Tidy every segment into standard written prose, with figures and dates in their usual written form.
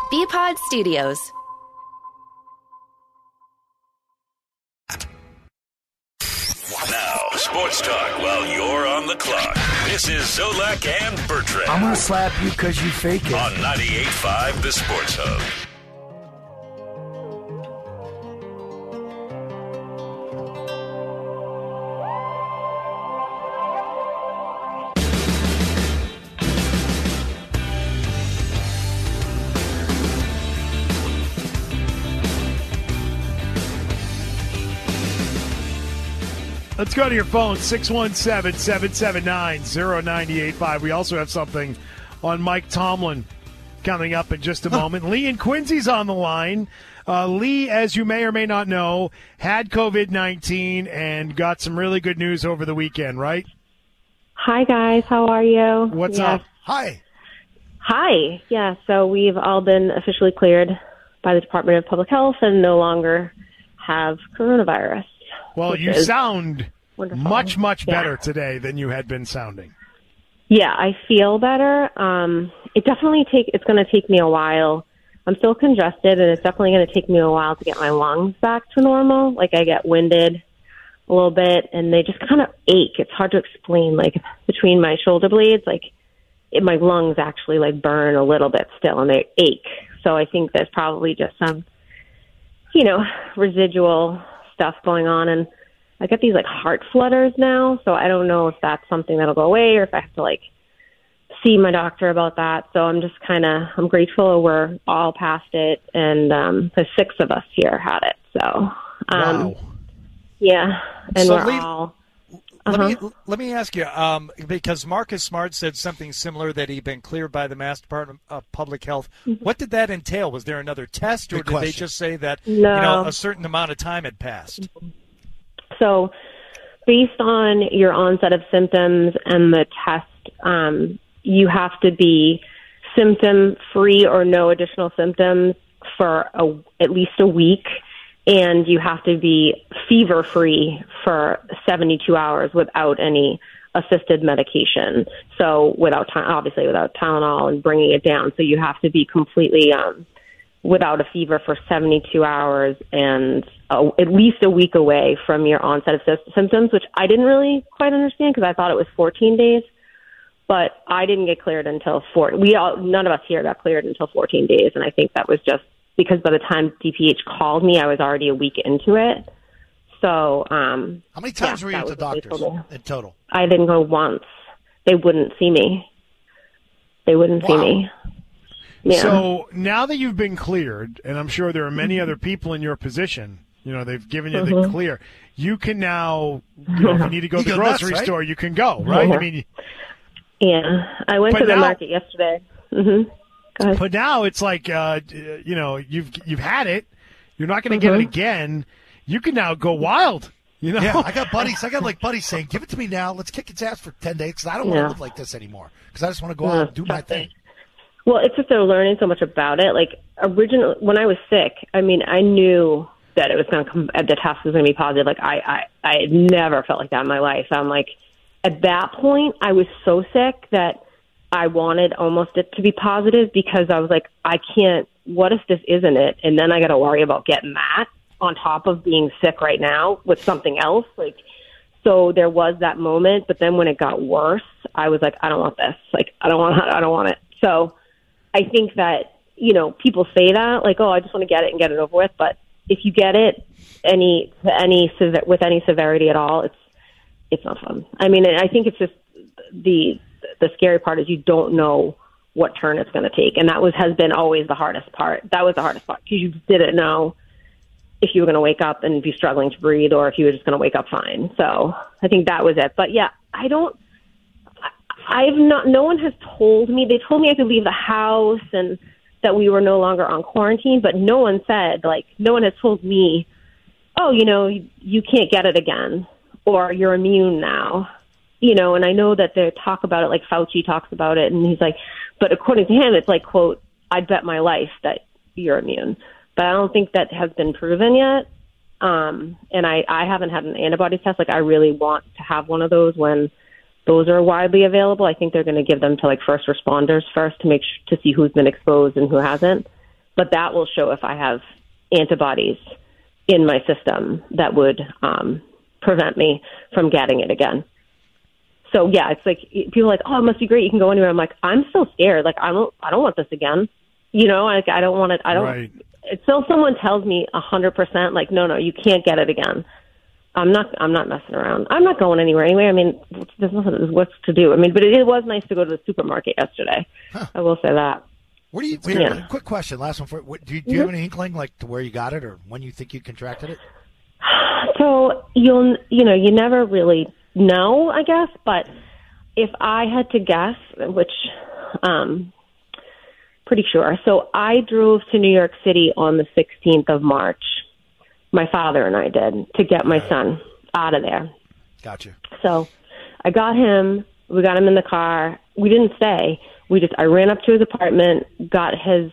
BPod Studios. Now, sports talk while you're on the clock. This is Zolak and Bertrand. I'm going to slap you because you fake it. On 98.5 The Sports Hub. Let's go to your phone, 617-779-0985. We also have something on Mike Tomlin coming up in just a moment. Lee and Quincy's on the line. Lee, as you may or may not know, had COVID-19 and got some really good news over the weekend, right? Hi, guys. How are you? What's up? Hi. Hi. Yeah, so we've all been officially cleared by the Department of Public Health and no longer have coronavirus. Well, you sound wonderful. much better today than you had been sounding. Yeah, I feel better. It's going to take me a while. I'm still congested, and it's definitely going to take me a while to get my lungs back to normal. Like, I get winded a little bit, and they just kind of ache. It's hard to explain. Like, between my shoulder blades, my lungs actually, burn a little bit still, and they ache. So I think there's probably just some, residual stuff going on, and I get these heart flutters now, so I don't know if that's something that'll go away or if I have to see my doctor about that. So I'm just I'm grateful we're all past it, and the 6 of us here had it. So wow. Yeah, and so we're all. Let me ask you, because Marcus Smart said something similar, that he'd been cleared by the Mass Department of Public Health. What did that entail? Was there another test, or did they just say that a certain amount of time had passed? So based on your onset of symptoms and the test, you have to be symptom-free or no additional symptoms for at least a week. And you have to be fever-free for 72 hours without any assisted medication. So obviously without Tylenol and bringing it down. So you have to be completely without a fever for 72 hours and at least a week away from your onset of symptoms, which I didn't really quite understand because I thought it was 14 days. But I didn't get cleared until none of us here got cleared until 14 days. And I think that was just because by the time DPH called me, I was already a week into it. So, how many times were you at the doctor's in total? I didn't go once. They wouldn't see me. See me. Yeah. So now that you've been cleared, and I'm sure there are many other people in your position, they've given you the clear, you can now, if you need to go to the grocery store, you can go, right? Yeah. I went to the market yesterday. Mm-hmm. But now it's you've had it. You're not going to get it again. You can now go wild. Yeah, I got buddies saying, "Give it to me now. Let's kick its ass for 10 days because I don't want to live like this anymore. Because I just want to go out and do my thing." Well, it's just they're learning so much about it. Originally, when I was sick, I knew that it was going to come. The test was going to be positive. I had never felt like that in my life. I'm at that point, I was so sick that I wanted almost it to be positive because I was I can't, what if this isn't it? And then I got to worry about getting that on top of being sick right now with something else. So there was that moment, but then when it got worse, I was I don't want this. I don't want it. So I think that, people say that oh, I just want to get it and get it over with. But if you get it with any severity at all, it's not fun. I think it's just the scary part is you don't know what turn it's going to take. And that has been always the hardest part. That was the hardest part because you didn't know if you were going to wake up and be struggling to breathe or if you were just going to wake up fine. So I think that was it. But yeah, no one has told me. They told me I could leave the house and that we were no longer on quarantine, but no one said, no one has told me, oh, you can't get it again or you're immune now. And I know that they talk about it, Fauci talks about it, and he's but according to him, it's quote, I'd bet my life that you're immune. But I don't think that has been proven yet. And I haven't had an antibody test. I really want to have one of those when those are widely available. I think they're going to give them to first responders first to to see who's been exposed and who hasn't. but that will show if I have antibodies in my system that would prevent me from getting it again. So yeah, it's like people are like, oh, it must be great. You can go anywhere. I'm like, I'm still scared. Like I don't want this again. You know, like I don't want it. I don't. Right. Until someone tells me 100%, like, no, you can't get it again. I'm not messing around. I'm not going anywhere anyway. I mean, there's nothing. What's to do? I mean, but it was nice to go to the supermarket yesterday. Huh. I will say that. What do you? Wait, quick question. Last one for. Do you have any inkling like to where you got it or when you think you contracted it? So you never really know, I guess. But if I had to guess, which pretty sure. So I drove to New York City on the 16th of March. My father and I did, to get my son out of there. Gotcha. So I got him. We got him in the car. We didn't stay. I ran up to his apartment, got his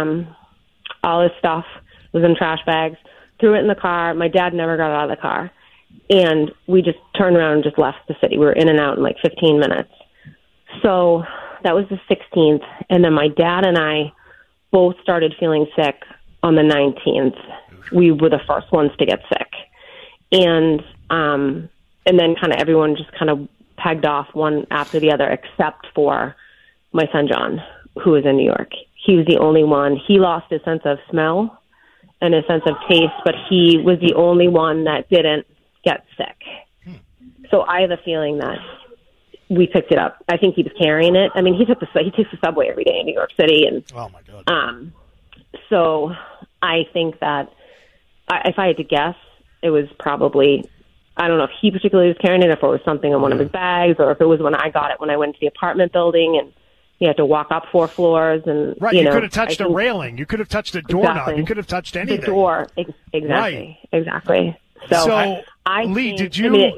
all his stuff. It was in trash bags. Threw it in the car. My dad never got out of the car, and we just turned around and just left the city. We were in and out in like 15 minutes. So that was the 16th, and then my dad and I both started feeling sick on the 19th. We were the first ones to get sick, and then kind of everyone just kind of pegged off one after the other, except for my son John, who was in New York. He was the only one. He lost his sense of smell and his sense of taste, but he was the only one that didn't get sick. So I have a feeling that we picked it up. I think he was carrying it. I mean, he takes the subway every day in New York City, and oh my God. So I think that if I had to guess, it was probably, I don't know if he particularly was carrying it, if it was something in one of his bags, or if it was when I got it when I went to the apartment building and you had to walk up 4 floors. And right, you could have touched a railing. You could have touched a doorknob. Exactly. You could have touched anything. The door. Exactly. Right. Exactly. So Lee, did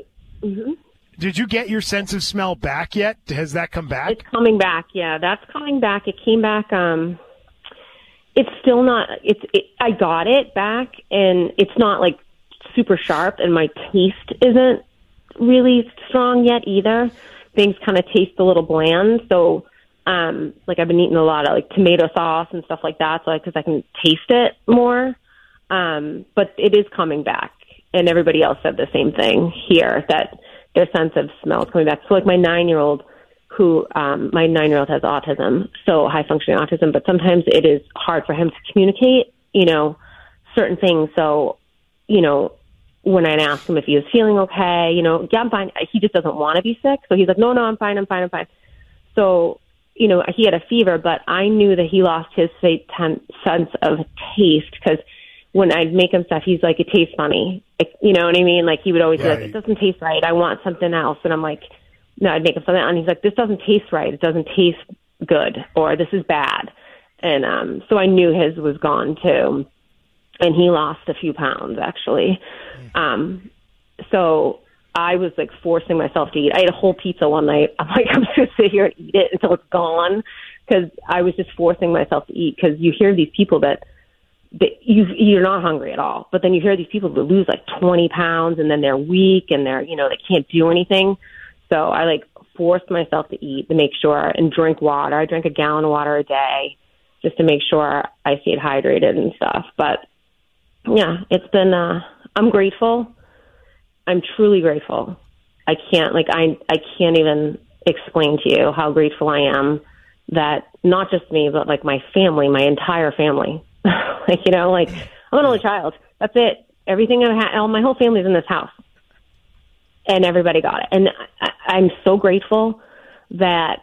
you get your sense of smell back yet? Has that come back? It's coming back. Yeah, that's coming back. It came back. It's still not. I got it back, and it's not like super sharp, and my taste isn't really strong yet either. Things kind of taste a little bland. So, like I've been eating a lot of like tomato sauce and stuff like that, so because I can taste it more. But it is coming back, and everybody else said the same thing here, that their sense of smell is coming back. So, like my 9-year-old. My 9-year-old has autism, so high-functioning autism, but sometimes it is hard for him to communicate, certain things. So, when I'd ask him if he was feeling okay, yeah, I'm fine. He just doesn't want to be sick. So he's like, no, I'm fine. So, he had a fever, but I knew that he lost his sense of taste, because when I'd make him stuff, he's like, it tastes funny. You know what I mean? Like, he would always be like, it doesn't taste right. I want something else. And I'm like, no, I'd make him something, and he's like, this doesn't taste right. It doesn't taste good, or this is bad. And so I knew his was gone too. And he lost a few pounds, actually. So I was like forcing myself to eat. I ate a whole pizza one night. I'm like, I'm just going to sit here and eat it until it's gone, because I was just forcing myself to eat. Because you hear these people that you're not hungry at all, but then you hear these people that lose like 20 pounds, and then they're weak, and they're, they can't do anything. So I like forced myself to eat, to make sure, and drink water. I drank a gallon of water a day just to make sure I stayed hydrated and stuff. But yeah, it's been, I'm grateful. I'm truly grateful. I can't even explain to you how grateful I am that not just me, but like my family, my entire family, I'm an only child. That's it. Everything my whole family's in this house. And everybody got it. And I'm so grateful that,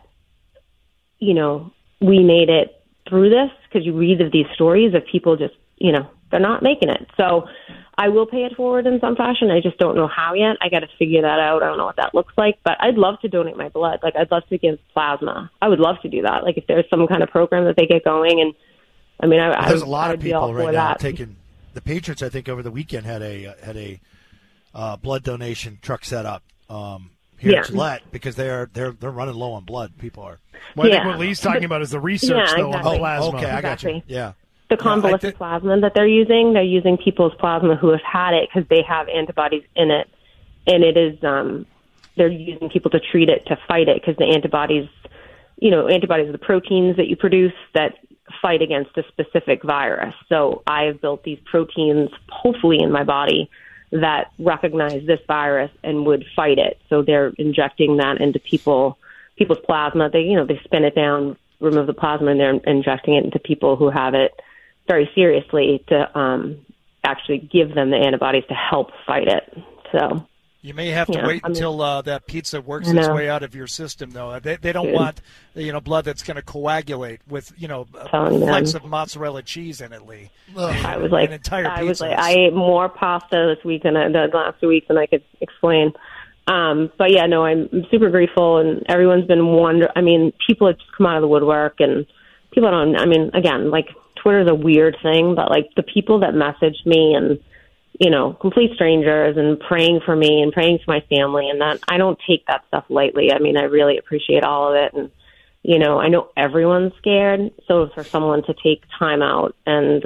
we made it through this, because you read of these stories of people just, they're not making it. So I will pay it forward in some fashion. I just don't know how yet. I got to figure that out. I don't know what that looks like. But I'd love to donate my blood. Like, I'd love to give plasma. I would love to do that. Like, if there's some kind of program that they get going. And, I mean, there's a lot of people right now taking – the Patriots, I think, over the weekend had a blood donation truck set up here at Gillette, because they're running low on blood. People are. Well, I think what Lee's talking about is the research though on plasma. Okay, I got you. Yeah, the convalescent plasma that they're using people's plasma who have had it, because they have antibodies in it, and it is they're using people to treat it, to fight it, because the antibodies, antibodies are the proteins that you produce that fight against a specific virus. So I have built these proteins, hopefully in my body, that recognize this virus and would fight it. So they're injecting that into people's plasma. They spin it down, remove the plasma, and they're injecting it into people who have it very seriously to actually give them the antibodies to help fight it. So you may have to wait until that pizza works its way out of your system, though. They don't want blood that's going to coagulate with flecks of mozzarella cheese in it, Lee. I was like, an entire pizza. I ate more pasta this week than the last 2 weeks than I could explain. But yeah, no, I'm super grateful, and everyone's been people have just come out of the woodwork, and people don't. I mean, again, like Twitter's a weird thing, but like the people that messaged me and complete strangers and praying for me and praying for my family, and that I don't take that stuff lightly. I mean, I really appreciate all of it, and I know everyone's scared. So for someone to take time out and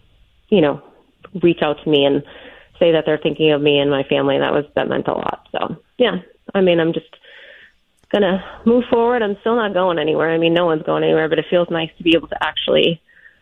reach out to me and say that they're thinking of me and my family, that meant a lot. So yeah, I mean, I'm just gonna move forward. I'm still not going anywhere. I mean, no one's going anywhere, but it feels nice to be able to actually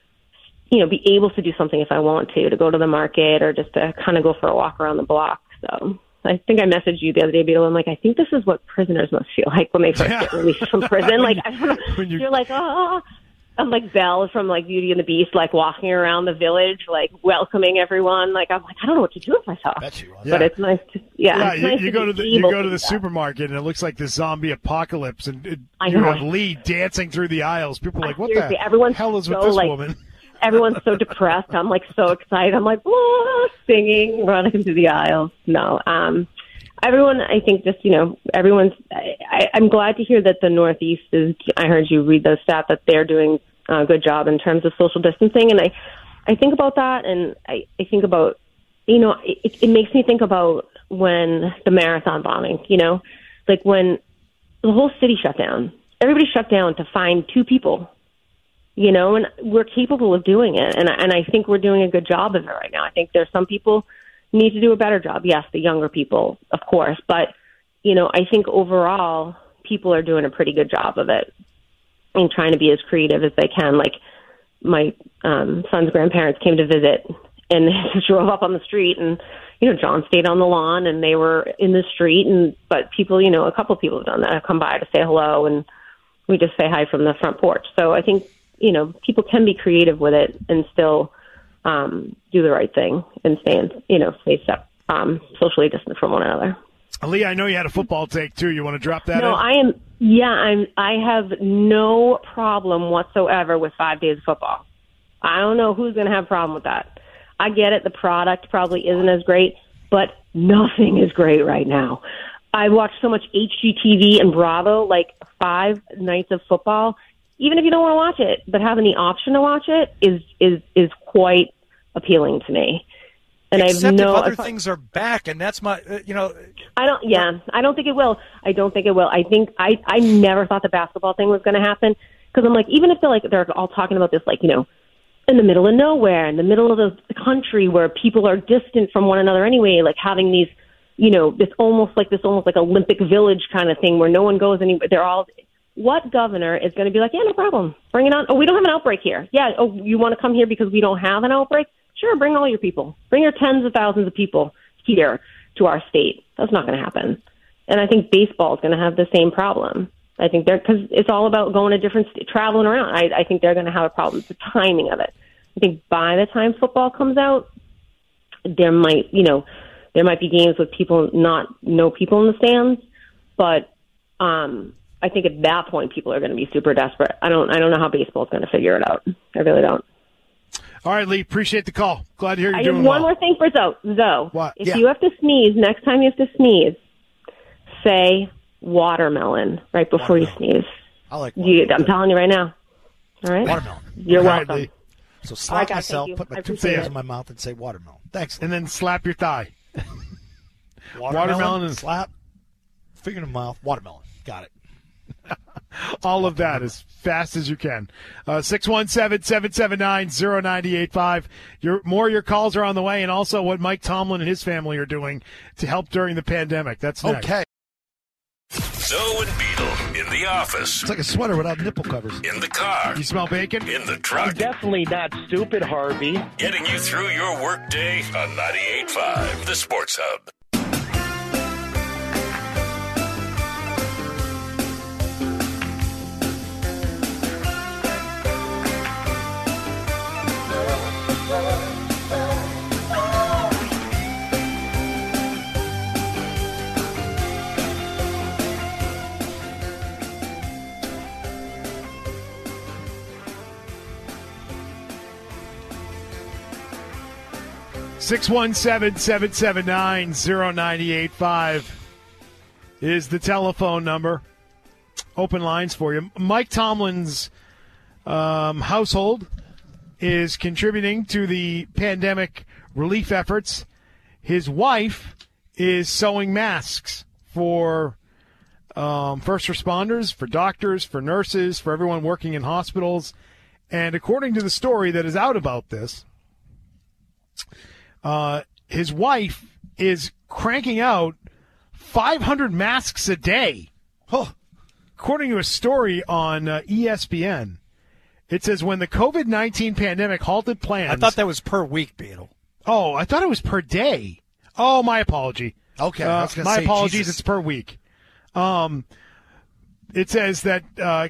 be able to do something if I want to go to the market or just to kind of go for a walk around the block. So I think I messaged you the other day, Beetle. I'm like, I think this is what prisoners must feel like when they first get released from prison. Like, I don't know, you're like, oh, I'm like Belle from like Beauty and the Beast, like walking around the village, like welcoming everyone. Like, I'm like, I don't know what to do with myself. But it's nice to, you go to the supermarket and it looks like the zombie apocalypse, and you have Lee dancing through the aisles. People are like, what the hell is with this woman? Everyone's so depressed. I'm like so excited. I'm like, singing, running through the aisles. No, everyone, I think just, everyone's, I'm glad to hear that the Northeast is, I heard you read those stats that they're doing a good job in terms of social distancing. And I think about that, and I think about, it makes me think about when the marathon bombing, like when the whole city shut down, everybody shut down to find 2 people. And we're capable of doing it. And I think we're doing a good job of it right now. I think there's some people need to do a better job. Yes, the younger people, of course. But, I think overall people are doing a pretty good job of it and trying to be as creative as they can. Like my son's grandparents came to visit and they drove up on the street, and, John stayed on the lawn and they were in the street. But people, a couple of people have done that, have come by to say hello, and we just say hi from the front porch. So I think, people can be creative with it and still do the right thing and stay socially distant from one another. Lee, I know you had a football take too. You want to drop that? No, I have no problem whatsoever with 5 days of football. I don't know who's going to have a problem with that. I get it. The product probably isn't as great, but nothing is great right now. I watched so much HGTV and Bravo, like 5 nights of football. Even if you don't want to watch it, but having the option to watch it is quite appealing to me. And Except if other things are back, and that's my, I don't think it will. I think I never thought the basketball thing was going to happen, because I'm like, even if they're all talking about this, like, in the middle of nowhere, in the middle of the country where people are distant from one another anyway, like having these, this almost like Olympic Village kind of thing where no one goes anywhere. They're all. What governor is going to be like, yeah, no problem, bring it on. Oh, we don't have an outbreak here. Yeah. Oh, you want to come here because we don't have an outbreak? Sure, bring all your people. Bring your tens of thousands of people here to our state. That's not going to happen. And I think baseball is going to have the same problem. I think because it's all about going to different traveling around. I think they're going to have a problem with the timing of it. I think by the time football comes out, there might be games with no people in the stands, but I think at that point people are going to be super desperate. I don't know how baseball is going to figure it out. I really don't. All right, Lee, appreciate the call. Glad to hear you're doing well. I have one more thing for Zoe. What? If you have to sneeze, next time you have to sneeze, say watermelon right before you sneeze. I like watermelon. I'm telling you right now. All right? Watermelon. You're welcome. Lee. So slap myself, put my 2 fingers in my mouth and say watermelon. Thanks. And then slap your thigh. Watermelon and slap, finger in the mouth, watermelon. Got it. All of that as fast as you can. 617-779-0985. Your calls are on the way, and also what Mike Tomlin and his family are doing to help during the pandemic. That's next. Okay. Zoe and Beetle in the office. It's like a sweater without nipple covers. In the car. You smell bacon? In the truck. I'm definitely not stupid, Harvey. Getting you through your workday on 98.5, the Sports Hub. Six 617-779-0985 is the telephone number. Open lines for you. Mike Tomlin's household is contributing to the pandemic relief efforts. His wife is sewing masks for first responders, for doctors, for nurses, for everyone working in hospitals. And according to the story that is out about this, his wife is cranking out 500 masks a day. Oh. According to a story on ESPN, it says when the COVID-19 pandemic halted plans. I thought that was per week, Beetle. Oh, I thought it was per day. Oh, my apology. Okay. My apologies. Jesus. It's per week. It says that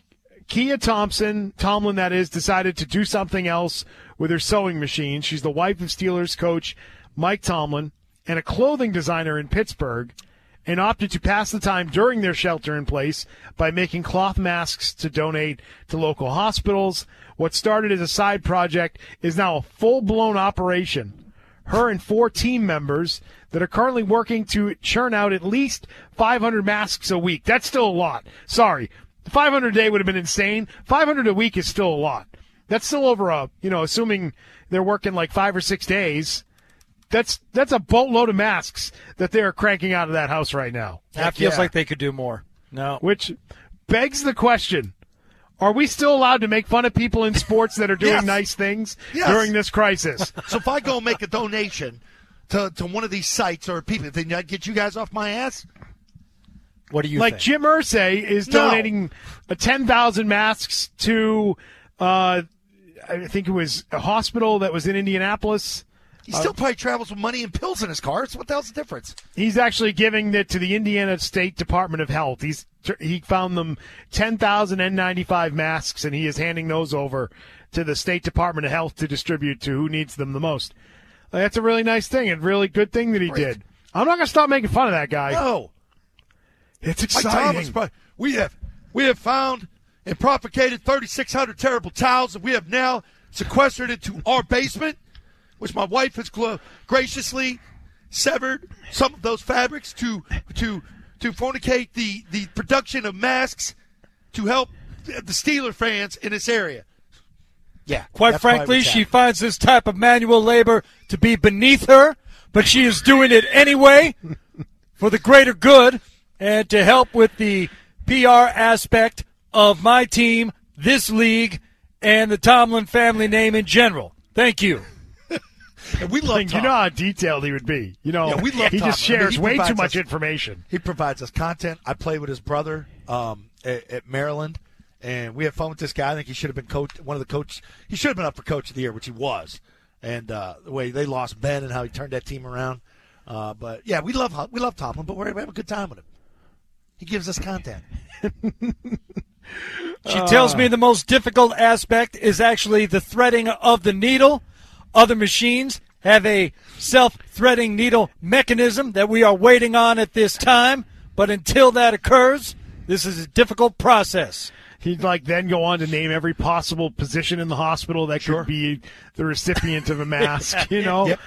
Kia Tomlin, that is, decided to do something else with her sewing machine. She's the wife of Steelers coach Mike Tomlin and a clothing designer in Pittsburgh, and opted to pass the time during their shelter in place by making cloth masks to donate to local hospitals. What started as a side project is now a full-blown operation. Her and 4 team members that are currently working to churn out at least 500 masks a week. That's still a lot. Sorry. 500 a day would have been insane. 500 a week is still a lot. That's still over assuming they're working like 5 or 6 days. That's a boatload of masks that they're cranking out of that house right now. That feels like they could do more. No. Which begs the question, are we still allowed to make fun of people in sports that are doing nice things during this crisis? So if I go and make a donation to one of these sites or people, then I get you guys off my ass? What do you think? Like Jim Irsay is donating 10,000 masks to, I think it was a hospital that was in Indianapolis. He still probably travels with money and pills in his car. So what the hell's the difference? He's actually giving it to the Indiana State Department of Health. He found them 10,000 N95 masks, and he is handing those over to the State Department of Health to distribute to who needs them the most. That's a really nice thing, a really good thing that he did. I'm not going to stop making fun of that guy. No. It's exciting. We have found and propagated 3,600 terrible towels that we have now sequestered into our basement, which my wife has graciously severed some of those fabrics to fornicate the production of masks to help the Steeler fans in this area. Yeah, quite frankly, she finds this type of manual labor to be beneath her, but she is doing it anyway for the greater good and to help with the PR aspect of my team, this league, and the Tomlin family name in general. Thank you. And we love Tom. You know how detailed he would be. We love he Tom. Just shares way too much information. He provides us content. I played with his brother at Maryland, and we had fun with this guy. I think he should have been one of the coaches. He should have been up for Coach of the Year, which he was. And the way they lost Ben and how he turned that team around. But yeah, we love Tomlin, but we have a good time with him. He gives us content. She tells me the most difficult aspect is actually the threading of the needle. Other machines have a self-threading needle mechanism that we are waiting on at this time. But until that occurs, this is a difficult process. He'd then go on to name every possible position in the hospital that could be the recipient of a mask, Yep.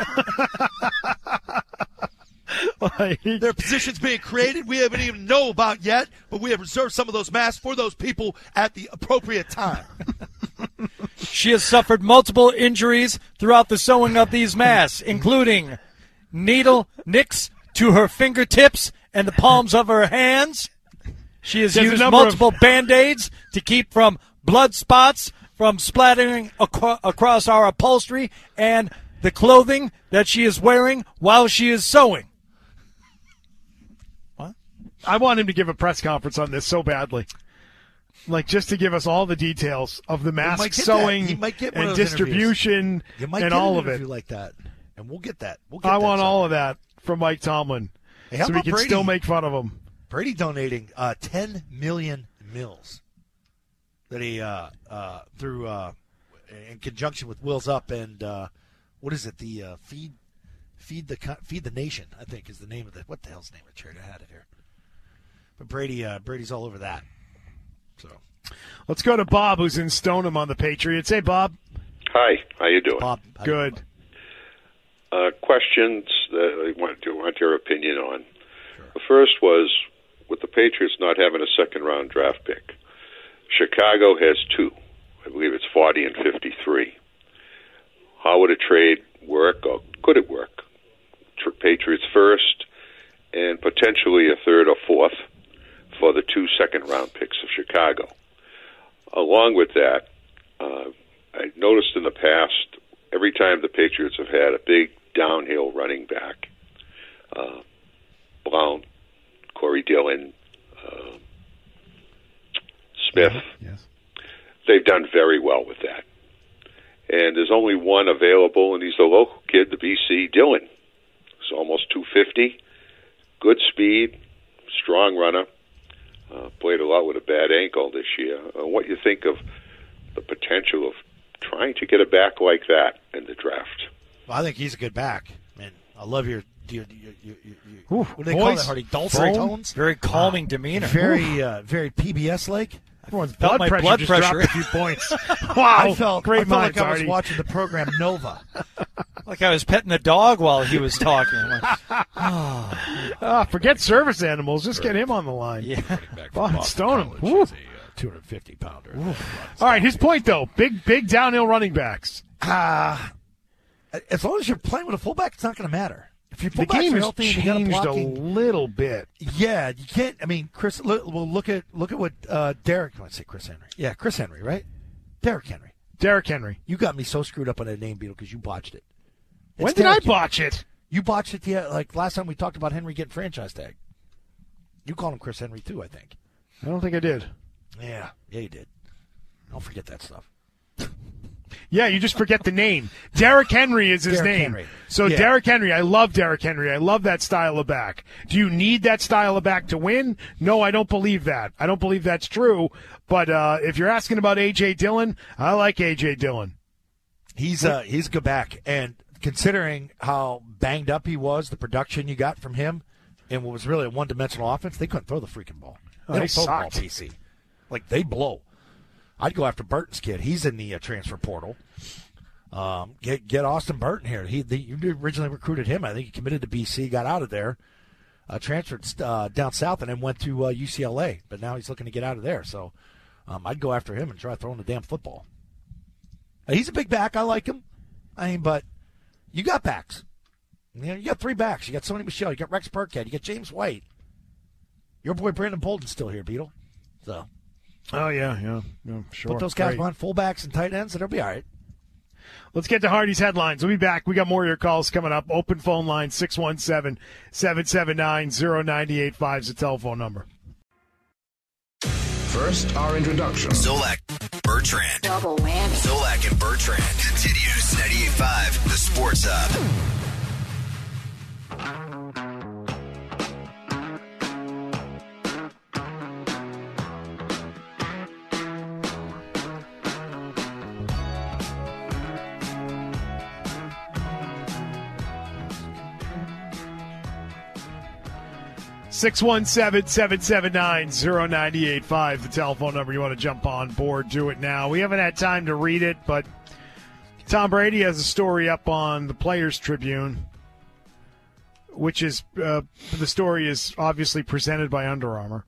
There are positions being created we haven't even know about yet, but we have reserved some of those masks for those people at the appropriate time. She has suffered multiple injuries throughout the sewing of these masks, including needle nicks to her fingertips and the palms of her hands. She has used multiple Band-Aids to keep from blood spots from splattering across our upholstery and the clothing that she is wearing while she is sewing. What? I want him to give a press conference on this so badly. Like, just to give us all the details of the mask sewing and distribution and all of it. Like that. And we'll get that. I want all of that from Mike Tomlin so we can still make fun of him. Brady donating 10 million meals that he through in conjunction with Wheels Up and what is it? The Feed the Nation, I think, is the name of what the hell's the name of the charity? I had it here. But Brady's all over that. So let's go to Bob, who's in Stoneham on the Patriots. Hey, Bob. Hi, how you doing? Bob, good. Questions that I want your opinion on. Sure. The first was, with the Patriots not having a second-round draft pick, Chicago has 2. I believe it's 40 and 53. How would a trade work, or could it work? Patriots first, and potentially a third or fourth for the 2 second-round picks of Chicago. Along with that, I noticed in the past, every time the Patriots have had a big downhill running back, Brown, Corey Dillon, Smith, yes. They've done very well with that. And there's only one available, and he's the local kid, the BC, Dillon. He's almost 250, good speed, strong runner. Played a lot with a bad ankle this year. What you think of the potential of trying to get a back like that in the draft? Well, I think he's a good back. Man, I love your what do they call that, Hardy? Dulcet tones? Very calming demeanor. Very PBS-like. Everyone's blood pressure just dropped a few points. Wow. I felt like I was watching the program Nova. Like I was petting the dog while he was talking. Forget service animals. Just get him on the line. Yeah. Stoneham. 250-pounder. All right, his point, though. Big downhill running backs. As long as you're playing with a fullback, it's not going to matter. If your the game has changed a little bit. Yeah, you can't. I mean, Chris. Well, look at what Derek. I want to say Chris Henry. Yeah, Chris Henry, right? Derek Henry. You got me so screwed up on that name, Beetle, because you botched it. When did I botch it? You botched it. Yeah, like last time we talked about Henry getting franchise tag. You called him Chris Henry too, I think. I don't think I did. Yeah, you did. Don't forget that stuff. Yeah, you just forget the name. Derek Henry is his name. Henry. So yeah. Derek Henry, I love Derek Henry. I love that style of back. Do you need that style of back to win? No, I don't believe that. I don't believe that's true. But if you're asking about A.J. Dillon, I like A.J. Dillon. He's a good back. And considering how banged up he was, the production you got from him, and what was really a one-dimensional offense, they couldn't throw the freaking ball. They don't throw the ball, PC. Like, they blow. I'd go after Burton's kid. He's in the transfer portal. Get Austin Burton here. You originally recruited him. I think he committed to BC, got out of there, transferred down south, and then went to UCLA. But now he's looking to get out of there. So I'd go after him and try throwing the damn football. He's a big back. I like him. But you got backs. You got 3 backs. You got Sony Michel. You got Rex Burkhead. You got James White. Your boy Brandon Bolden's still here, Beetle. So. Oh, yeah, sure. Put those guys on fullbacks and tight ends, and it'll be all right. Let's get to Hardy's headlines. We'll be back. We got more of your calls coming up. Open phone line, 617-779-0985 is the telephone number. First, our introduction. Zolak, Bertrand. Double whammy. Zolak and Bertrand. Continues 98.5, the Sports Hub. 617-779-0985, the telephone number. You want to jump on board, do it now. We haven't had time to read it, but Tom Brady has a story up on the Players Tribune, which is the story is obviously presented by Under Armour.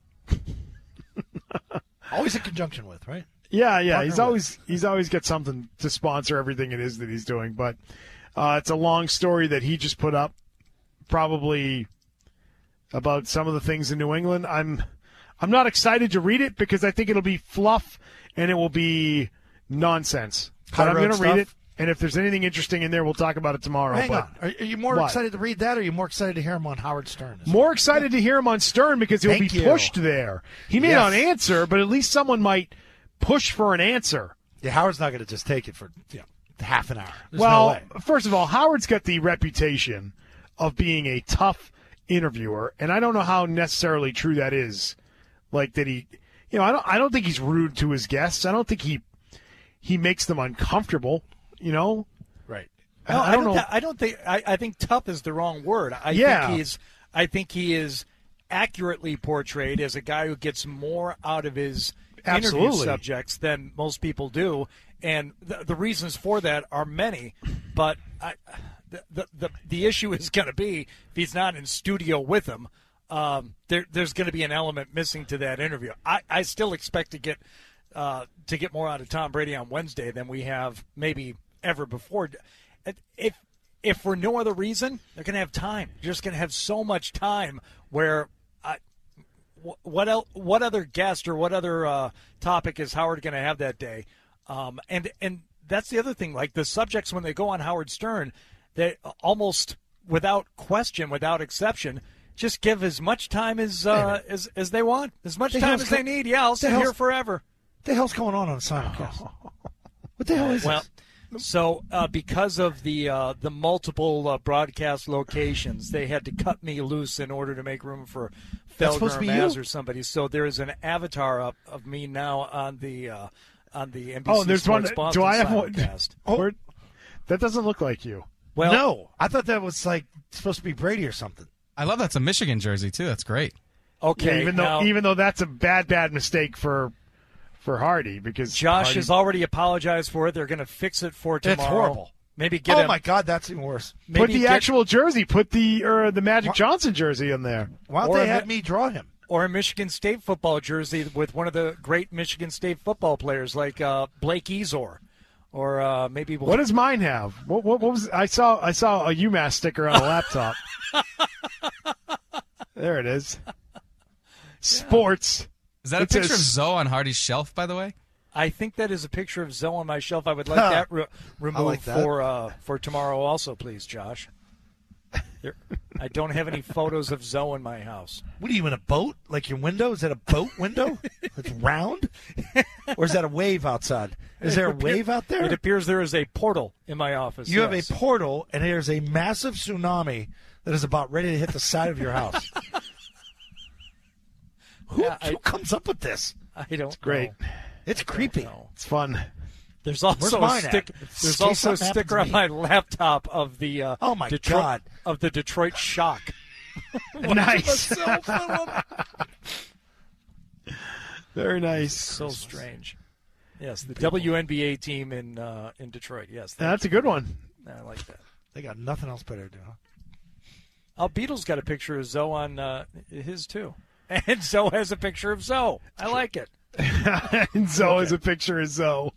Always in conjunction with, right? Yeah. He's always got something to sponsor everything it is that he's doing. But it's a long story that he just put up, probably about some of the things in New England. I'm not excited to read it because I think it'll be fluff and it will be nonsense. But I'm going to read it. And if there's anything interesting in there, we'll talk about it tomorrow. Hang on. Are you more excited to read that, or are you more excited to hear him on Howard Stern? More excited to hear him on Stern because he'll be pushed there. He may not answer, but at least someone might push for an answer. Yeah, Howard's not going to just take it for half an hour. There's well, no way. First of all, Howard's got the reputation of being a tough interviewer, and I don't know how necessarily true that is. Like that he, I don't think he's rude to his guests. I don't think he makes them uncomfortable. Right. I don't think. I think tough is the wrong word. I think he is accurately portrayed as a guy who gets more out of his interview subjects than most people do, and the reasons for that are many. But the issue is going to be if he's not in studio with him, there's going to be an element missing to that interview. I still expect to get more out of Tom Brady on Wednesday than we have maybe ever before. If for no other reason, they're going to have time. You're just going to have so much time where what other guest or what other topic is Howard going to have that day? And that's the other thing. Like the subjects when they go on Howard Stern, they almost without question, without exception, just give as much time as they want, as much time as they need. Yeah, I'll sit here forever. What the hell's going on simulcast? What the hell is this? So because of the multiple broadcast locations, they had to cut me loose in order to make room for Felger or Maz or somebody. So there is an avatar up of me now on the NBC Sports Boston simulcast. That doesn't look like you. Well, no, I thought that was like supposed to be Brady or something. I love that's a Michigan jersey too. That's great. Okay, even though that's a bad mistake for Hardy because Josh has already apologized for it. They're going to fix it for tomorrow. It's horrible. Maybe get him. My God, that's even worse. Put the actual jersey. Put the Magic Johnson jersey in there. Why don't they have me draw him? Or a Michigan State football jersey with one of the great Michigan State football players like Blake Ezor. Or maybe what does mine have? What was I saw a UMass sticker on a laptop. There it is. Sports. Is that a picture of Zoe on Hardy's shelf, by the way? I think that is a picture of Zoe on my shelf. I would like that removed for tomorrow also, please, Josh. I don't have any photos of Zoe in my house. What are you, in a boat? Like your window? Is that a boat window? It's round? Or is that a wave outside? Is there a wave out there? It appears there is a portal in my office. You have a portal, and there's a massive tsunami that is about ready to hit the side of your house. Who comes up with this? I don't know. It's great. It's creepy. It's fun. There's also a sticker on my laptop of the God of the Detroit Shock. Nice. Very nice. So strange. Yes, the WNBA team in Detroit. Yes, that's a good one. I like that. They got nothing else better to do. Huh? Beatles got a picture of Zoe on his too, and Zoe has a picture of Zoe. I like it. And Zoe has a picture of Zoe.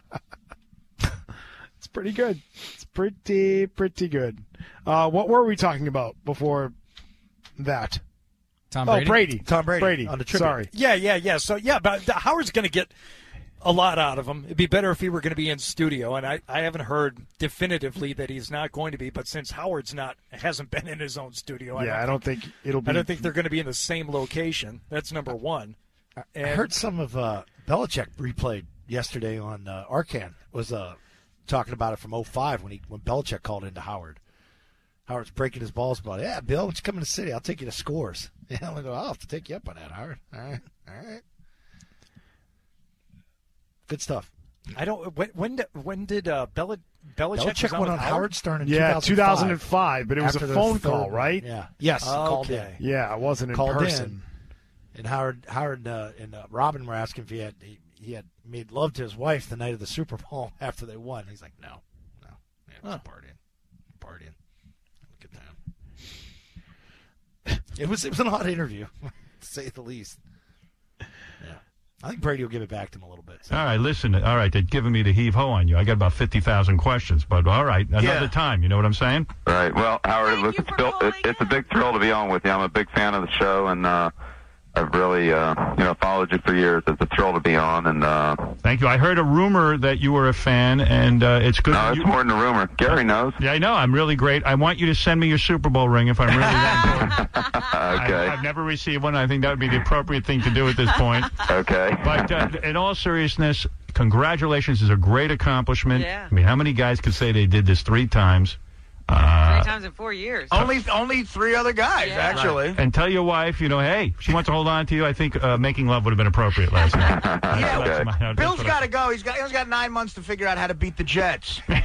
It's pretty good. It's pretty good. What were we talking about before that? Tom Brady. Tom Brady on the tribute. Sorry. Yeah. So, but Howard's going to get a lot out of him. It'd be better if he were going to be in studio, and I haven't heard definitively that he's not going to be, but since Howard's hasn't been in his own studio, I don't think it'll be. I don't think they're going to be in the same location. That's number one. I heard some of Belichick replayed yesterday on Arcan was talking about it from 2005 when Belichick called into Howard. Howard's breaking his balls about it. Yeah, Bill, why don't you come to the city? I'll take you to Scores. Yeah, I'm going to go, I'll have to take you up on that, Howard. All right. Good stuff. I don't. When did Belichick went on Howard Stern in 2005, but it was a phone call, right? Yeah. Yes. Called in. Yeah, it wasn't in person. And Howard and Robin were asking if he had made love to his wife the night of the Super Bowl after they won. He's like, no, it was partying. Good time. It was an odd interview, to say the least. Yeah, I think Brady will give it back to him a little bit. So. All right, listen. All right, they're giving me the heave-ho on you. I got about 50,000 questions, but all right, another time. You know what I'm saying? Right. Well, Howard, it's a big thrill to be on with you. I'm a big fan of the show, and I've really followed you for years. It's a thrill to be on, and thank you. I heard a rumor that you were a fan, and it's good. No, it's more than a rumor. Gary knows. Yeah, I know. I'm really great. I want you to send me your Super Bowl ring if I'm really that important. Okay. I've never received one. I think that would be the appropriate thing to do at this point. Okay. But in all seriousness, congratulations. It's a great accomplishment. Yeah. I mean, how many guys could say they did this 3 times? 3 times in 4 years. Only 3 other guys, actually. Right. And tell your wife, hey, she wants to hold on to you. I think making love would have been appropriate last night. Yeah, Bill's got to go. He's got 9 months to figure out how to beat the Jets. All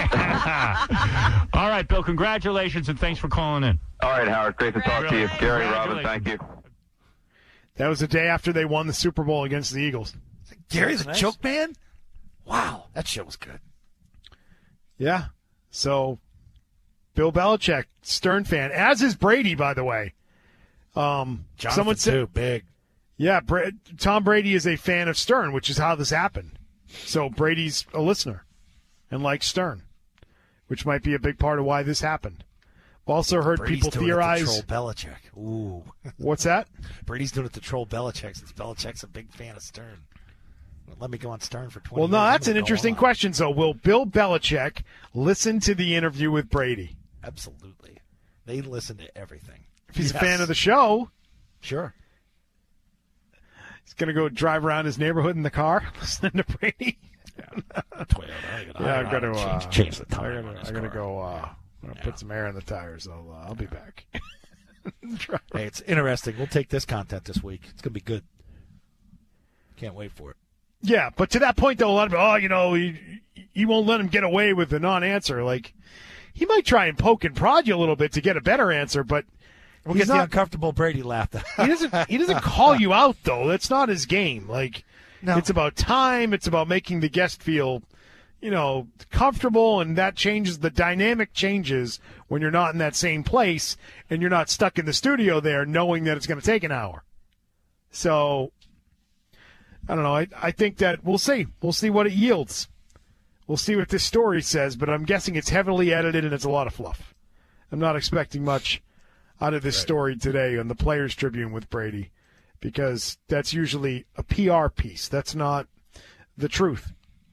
right, Bill, congratulations, and thanks for calling in. All right, Howard, great to talk to you. Gary, Robin, thank you. That was the day after they won the Super Bowl against the Eagles. Gary's a joke man? Wow, that shit was good. Yeah, so... Bill Belichick, Stern fan, as is Brady, by the way. Someone said, too, big. Yeah, Tom Brady is a fan of Stern, which is how this happened. So Brady's a listener and likes Stern, which might be a big part of why this happened. I've also heard Brady's people theorize. Troll Belichick. Ooh. What's that? Brady's doing it to troll Belichick since Belichick's a big fan of Stern. Let me go on Stern for 20 Well, no, years. that's an interesting question. So will Bill Belichick listen to the interview with Brady? Absolutely. They listen to everything. If he's a fan of the show. Sure. He's going to go drive around his neighborhood in the car listening to Brady. I'm going to change the tire. I'm going to go put some air in the tires. I'll be back. Hey, it's interesting. We'll take this content this week. It's going to be good. Can't wait for it. Yeah, but to that point, though, a lot of he won't let him get away with the non-answer. Like, he might try and poke and prod you a little bit to get a better answer, but we'll get the uncomfortable Brady laugh. He doesn't call you out, though. That's not his game. Like, no. It's about time. It's about making the guest feel, comfortable, and that changes. The dynamic changes when you're not in that same place and you're not stuck in the studio there knowing that it's going to take an hour. So, I don't know. I think that we'll see. We'll see what it yields. We'll see what this story says, but I'm guessing it's heavily edited and it's a lot of fluff. I'm not expecting much out of this story today on the Players Tribune with Brady, because that's usually a PR piece. That's not the truth.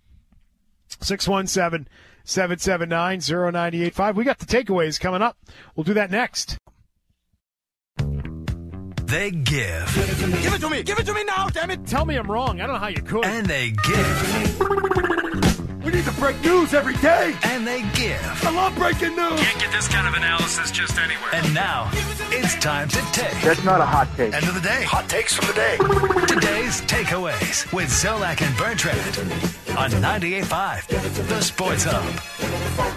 617-779-0985. We got the takeaways coming up. We'll do that next. They give. Give it to me. Give it to me now, damn it. Tell me I'm wrong. I don't know how you could. And they give. We need to break news every day. And they give. I love breaking news. Can't get this kind of analysis just anywhere. And now, it's time to take. That's not a hot take. End of the day. Hot takes from the day. Today's Takeaways with Zolak and Bertrand on 98.5, The Sports Hub.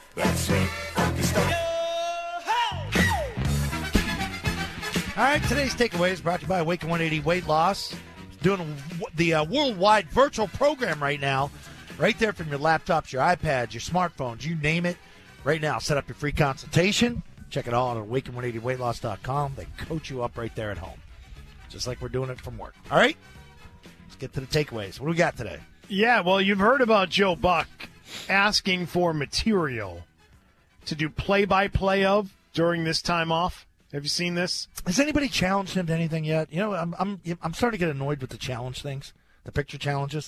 All right, today's takeaway is brought to you by Awaken 180 Weight Loss. Doing the worldwide virtual program right now, right there from your laptops, your iPads, your smartphones, you name it. Right now, set up your free consultation. Check it all out at awaken180weightloss.com. They coach you up right there at home, just like we're doing it from work. All right, let's get to the takeaways. What do we got today? Yeah, well, you've heard about Joe Buck asking for material to do play-by-play of during this time off. Have you seen this? Has anybody challenged him to anything yet? I'm starting to get annoyed with the challenge things, the picture challenges.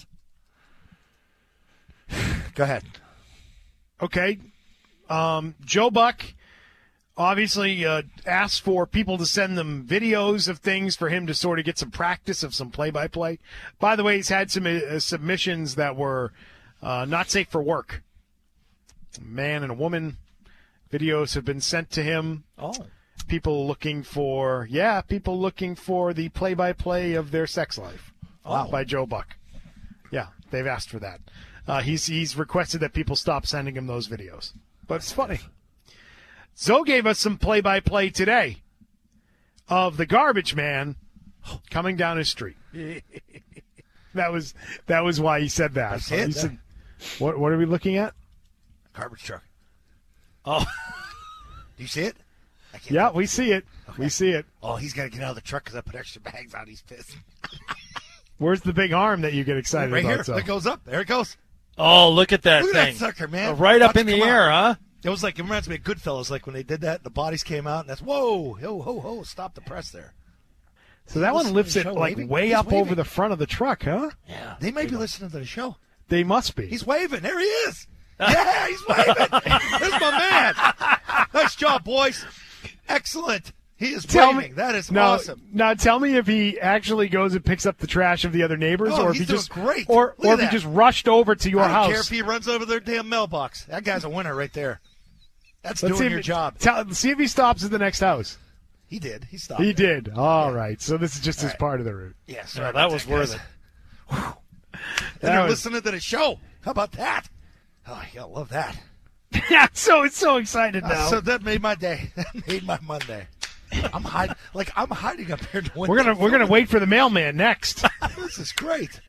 Go ahead. Okay. Joe Buck obviously asked for people to send them videos of things for him to sort of get some practice of some play-by-play. By the way, he's had some submissions that were not safe for work. A man and a woman videos have been sent to him. Oh. People looking for the play-by-play of their sex life by Joe Buck. Yeah, they've asked for that. He's requested that people stop sending him those videos. But it's funny. Zoe gave us some play-by-play today of the garbage man coming down his street. That was why he said that. He said, what are we looking at? Garbage truck. Oh. Do you see it? Yeah, we see it. Okay. We see it. Oh, he's got to get out of the truck because I put extra bags on. He's pissed. Where's the big arm that you get excited right about? Here. So? It goes up. There it goes. Oh, look at that thing. Look at that sucker, man. Right up in the air, huh? It was like, it reminds me of Goodfellas, like when they did that, the bodies came out, and that's, whoa, ho, ho, ho, stop the press there. So that one lifts it like way up over the front of the truck, huh? Yeah. They may be listening to the show. They must be. He's waving. There he is. Yeah, he's waving. There's my man. Nice job, boys. Excellent. He is waving. That is awesome. Now tell me if he actually goes and picks up the trash of the other neighbors, or if he just great. or if he just rushed over to your house. I don't care if he runs over their damn mailbox. That guy's a winner right there. That's doing your job. See if he stops at the next house. He did. He stopped. He did. All right. So this is just his part of the route. Yes. Yeah, that was worth it. And they're listening to the show. How about that? Oh, you gotta love that. Yeah. So it's so excited now. So that made my day. That made my Monday. I'm hiding up here. We're gonna wait for the mailman next. This is great.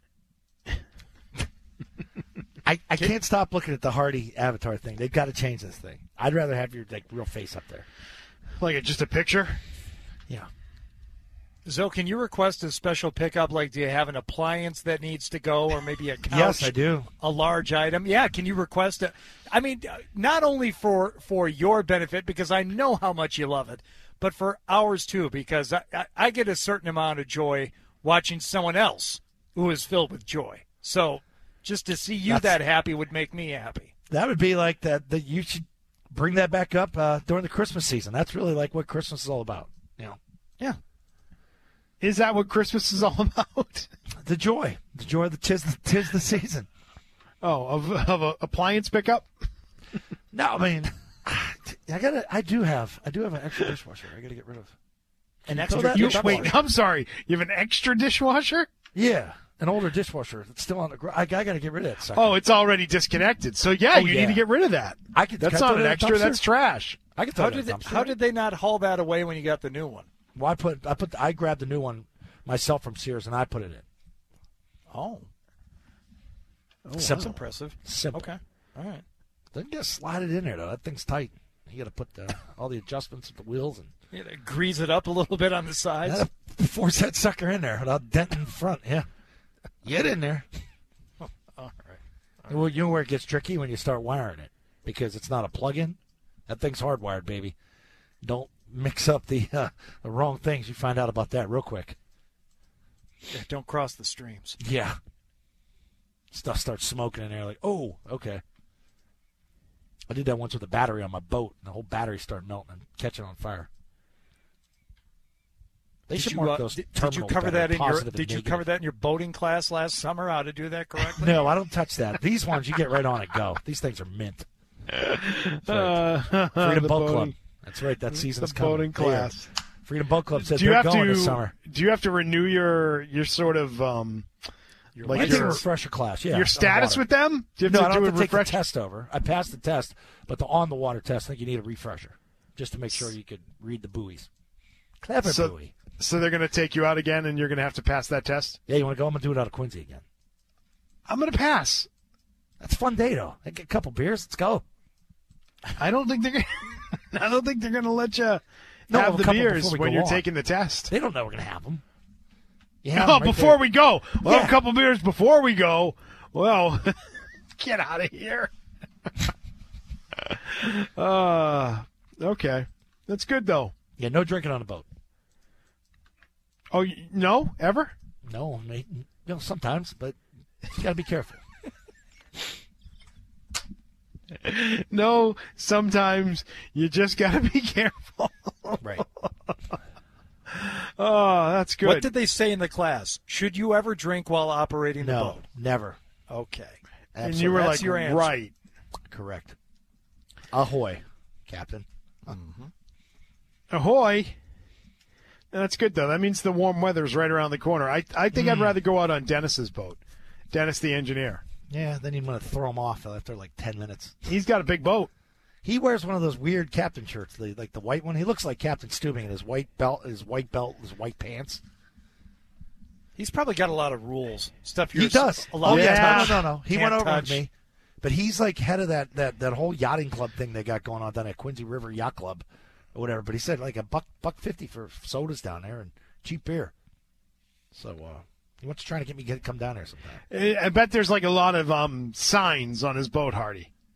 I can't stop looking at the Hardy avatar thing. They've got to change this thing. I'd rather have your real face up there. Like just a picture? Yeah. Zoe, can you request a special pickup? Like, do you have an appliance that needs to go, or maybe a couch? Yes, I do. A large item? Yeah, can you request it? I mean, not only for your benefit, because I know how much you love it, but for ours too, because I get a certain amount of joy watching someone else who is filled with joy. So just to see you that happy would make me happy. That would be like that you should bring that back up during the Christmas season. That's really like what Christmas is all about. Yeah. Is that what Christmas is all about? The joy of the tis the season. Oh, of a appliance pickup? No, I mean, I do have an extra dishwasher. I got to get rid of. An extra dishwasher? Wait, I'm sorry. You have an extra dishwasher? Yeah, an older dishwasher that's still on the. I got to get rid of that. Oh, it's already disconnected. So you need to get rid of that. That's not an extra. That's trash. How did they not haul that away when you got the new one? Well, I grabbed the new one myself from Sears and I put it in. Oh, simple. That's impressive. Simple. Okay, all right. Then just slide it in there though. That thing's tight. You got to put all the adjustments with the wheels and grease it up a little bit on the sides. Force that sucker in there without denting the front. Yeah, get in there. All right. Well, you know where it gets tricky when you start wiring it because it's not a plug-in. That thing's hardwired, baby. Don't mix up the wrong things. You find out about that real quick. Yeah, don't cross the streams. Yeah. Stuff starts smoking in there like, oh, okay. I did that once with a battery on my boat, and the whole battery started melting and catching on fire. They should mark those terminals. Did you cover that in your boating class last summer, how to do that correctly? No, I don't touch that. These ones, you get right on and go. These things are mint. Freedom Boat Club. That's right. That season's coming. Boating class. Yeah. Freedom Boat Club said they're going this summer. Do you have to renew your sort of your refresher class? Yeah. Your status with them? Do you have I don't have to take the test over. I passed the test, but the on the water test, I think you need a refresher just to make sure you could read the buoys. Clever buoy. So they're going to take you out again, and you're going to have to pass that test? Yeah, you want to go? I'm going to do it out of Quincy again. I'm going to pass. That's a fun day, though. I get a couple beers. Let's go. I don't think they're going to let you have the beers when you're taking the test. They don't know we're going to have them. Before we go. We'll have a couple beers before we go. Well, get out of here. Okay. That's good, though. Yeah, no drinking on a boat. Oh, no? Ever? No, mate. Sometimes, but you got to be careful. No, sometimes you just got to be careful. Right. Oh, that's good. What did they say in the class? Should you ever drink while operating the boat? Never. Okay. Absolutely. And you were That's your answer. Right. Correct. Ahoy, Captain. Mm-hmm. Ahoy. That's good, though. That means the warm weather's right around the corner. I think I'd rather go out on Dennis's boat. Dennis the engineer. Yeah, then you want to throw him off after like 10 minutes. He's got a big boat. He wears one of those weird captain shirts, like the white one. He looks like Captain Stubing in his white belt, his white pants. He's probably got a lot of rules. Stuff he does. No. He went over with me. But he's like head of that whole yachting club thing they got going on down at Quincy River Yacht Club or whatever. But he said like $1.50 for sodas down there and cheap beer. So he wants to try to get me to come down there sometime. I bet there's like a lot of signs on his boat, Hardy.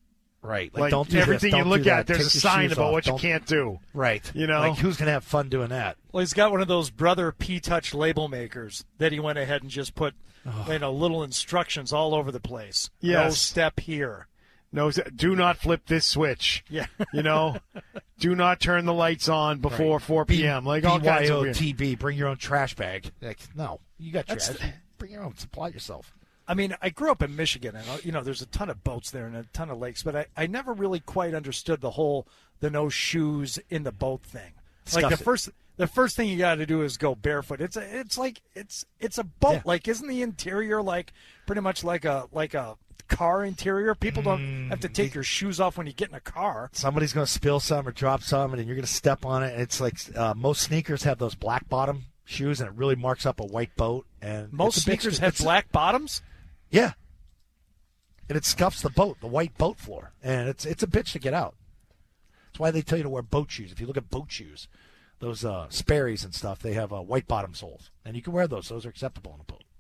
Right. Like don't do everything this, you don't look do at, that. there's a sign about what you can't do. Right. You know? Like, who's going to have fun doing that? Well, he's got one of those Brother P-Touch label makers that he went ahead and just put little instructions all over the place. Yes. No step here. No, do not flip this switch. Yeah. You know, do not turn the lights on before 4 p.m. Like all kinds of weird. BYOTB, bring your own trash bag. Like, no, you got trash. Bring your own. Supply yourself. I mean, I grew up in Michigan, and there's a ton of boats there and a ton of lakes, but I never really quite understood the no shoes in the boat thing. Like the first thing you got to do is go barefoot. It's a boat. Yeah. Like, isn't the interior like pretty much like a car interior? People don't have to take your shoes off when you get in a car. Somebody's going to spill some or drop some, and you're going to step on it. It's like most sneakers have those black bottom shoes, and it really marks up a white boat. And most sneakers have black bottoms. Yeah, and it scuffs the white boat floor, and it's a bitch to get out. That's why they tell you to wear boat shoes. If you look at boat shoes, those Sperry's and stuff, they have white bottom soles, and you can wear those. Those are acceptable on a boat.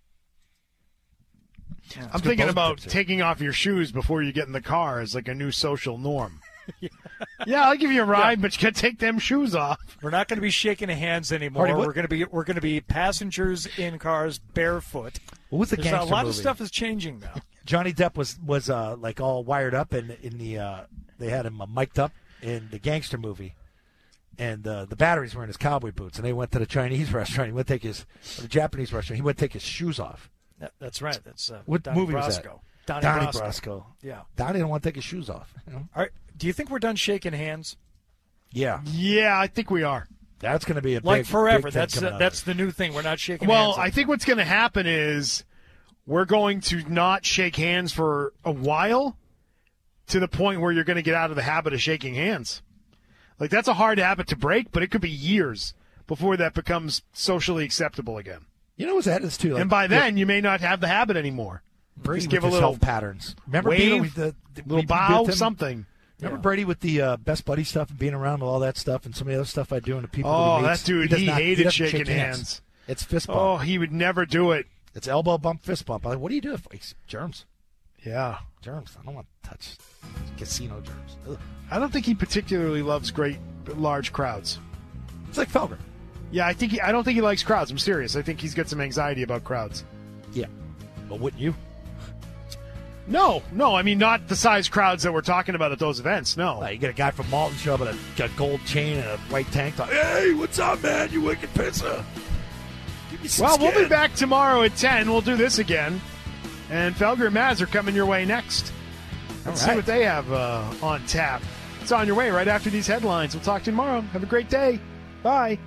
Yeah, I'm thinking about taking off your shoes before you get in the car as like a new social norm. Yeah, I'll give you a ride, but you got to take them shoes off. We're not going to be shaking hands anymore. We're going to be passengers in cars barefoot. What was the gangster movie? A lot of stuff is changing now. Johnny Depp was like all wired up, and they had him mic'd up in the gangster movie, and the batteries were in his cowboy boots, and they went to the Chinese restaurant. He went to the Japanese restaurant. He went to take his shoes off. That's right. That's what Donnie movie Brasco. was that? Donnie Brasco. Yeah. Donnie didn't want to take his shoes off. You know? All right. Do you think we're done shaking hands? Yeah. Yeah, I think we are. That's going to be a big, like forever. Big that's the new thing. We're not shaking hands. Well, I think what's going to happen is we're going to not shake hands for a while to the point where you're going to get out of the habit of shaking hands. Like, that's a hard habit to break, but it could be years before that becomes socially acceptable again. You know what that is, too? Like, and by then, you may not have the habit anymore. Brady just give with a little patterns. Remember wave, with the little bow, something. Remember Brady with the best buddy stuff and being around and all that stuff and some of the other stuff I do and the people that he meets? That dude, he hated shaking hands. It's fist bump. Oh, he would never do it. It's elbow bump, fist bump. I'm like, what do you do it for? Germs. Yeah. Germs. I don't want to touch casino germs. Ugh. I don't think he particularly loves great, large crowds. It's like Felger. Yeah, I don't think he likes crowds. I'm serious. I think he's got some anxiety about crowds. Yeah. But wouldn't you? No. I mean, not the size crowds that we're talking about at those events, no. You get a guy from Malton show up with a gold chain and a white tank top. Hey, what's up, man? You wicked pisser. Give me some We'll be back tomorrow at 10. We'll do this again. And Felger and Maz are coming your way next. Let's see what they have on tap. It's on your way right after these headlines. We'll talk to you tomorrow. Have a great day. Bye.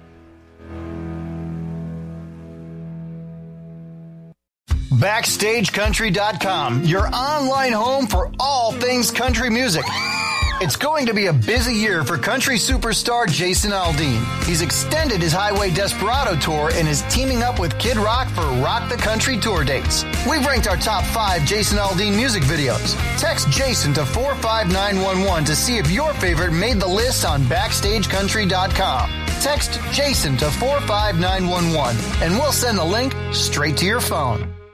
BackstageCountry.com, your online home for all things country music. It's going to be a busy year for country superstar Jason Aldean. He's extended his Highway Desperado tour and is teaming up with Kid Rock for Rock the Country tour dates. We've ranked our top 5 Jason Aldean music videos. Text Jason to 45911 to see if your favorite made the list on BackstageCountry.com. Text Jason to 45911 and we'll send the link straight to your phone.